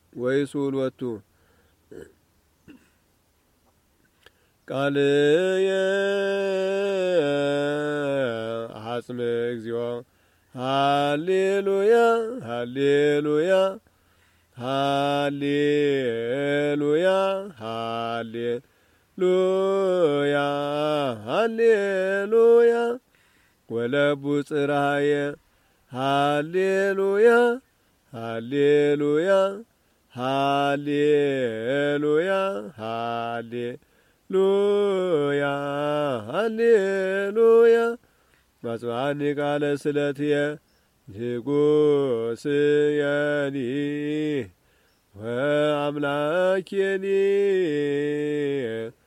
ወይሱሎቱ ቃልየ ሐጽም እግዚኦ ሃሌሉያ ሃሌሉያ ሃሌሉያ ሃሌሉያ ሃሌሉያ ወለቡ ጽርሃየ ሃሌሉያ ሃሌሉያ ሃሌሉያ ሃሌሉያ ሃሌሉያ ማጽዋኒ ቃለ ስለትየ ንጉሥየኒ ወአምላኬኒ